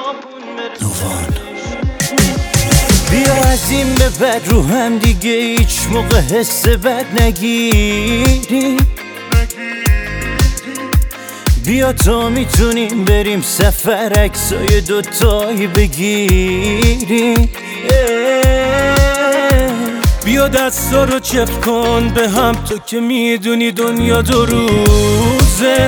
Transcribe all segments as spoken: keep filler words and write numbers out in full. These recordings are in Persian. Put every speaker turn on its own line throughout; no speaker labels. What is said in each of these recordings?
نوان بیا از این به بعد رو هم دیگه هیچ موقع حس بد نگیری. بیا تا میتونیم بریم سفر عکسای دوتایی بگیریم. بیا دستا رو چپ کن به هم، تو که میدونی دنیا دو روزه.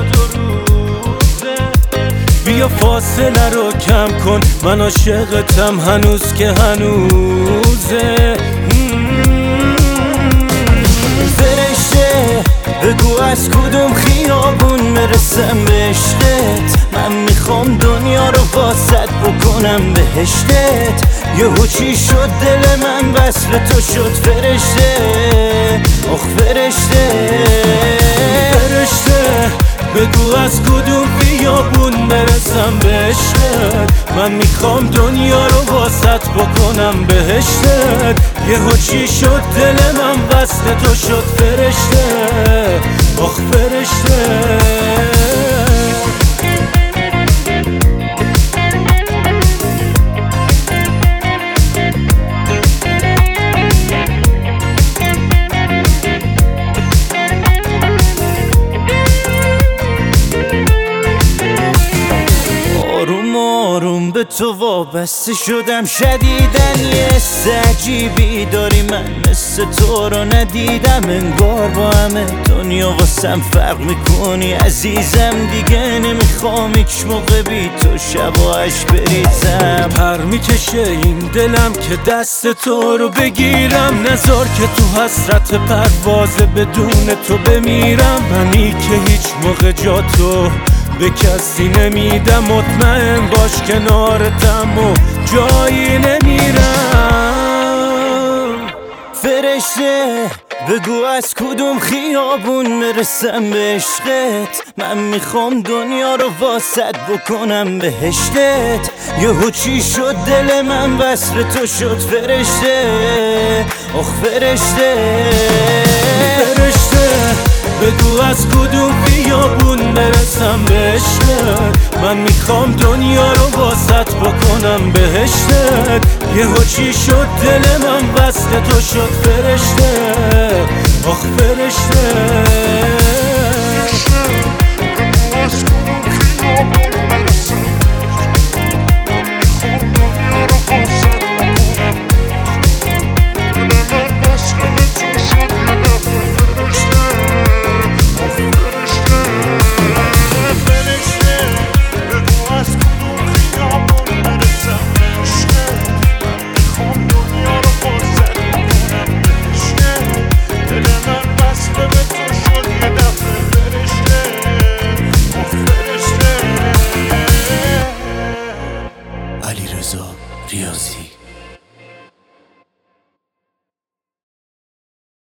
بیا فاصله رو کم کن، من عاشقتم هنوز که هنوزه. فرشته بگو از کدوم خیابون برسم به عشقت، من میخوام دنیا رو واسط بکنم بهشتت. یهو چی شد دل من وصل تو شد فرشته، آخ فرشته. فرشته بگو از کدوم خیابون برسم به عشقت، من میخوام دنیا رو واسط بکنم بهشتت. یهو چی شد دل من وصل تو شد فرشته، آخ فرشته. آروم به تو وابسته شدم شدیدن، یه حس عجیبی داری من مثل تو رو ندیدم. انگار با همه دنیا واسم فرق میکنی عزیزم، دیگه نمیخوام هیچ موقع بی تو شباهش بریزم. پر میکشه این دلم که دست تو رو بگیرم، نذار که تو حسرت پروازه بدون تو بمیرم. منی که هیچ موقع جا تو به کسی نمیدم، مطمئن باش کنارتم و جایی نمیرم. فرشته بگو از کدوم خیابون برسم به عشقت، من میخوام دنیا رو واسط بکنم بهشتت. یهو چی شد دل من وصل تو شد فرشته، آخ فرشته. فرشته بگو از کدوم خیابون برسم به عشقت، من میخوام دنیا رو واسط بکنم بهشتت. یهو چی شد دل من وصل تو شد فرشته، آخ فرشته. علیرضا ریاضی.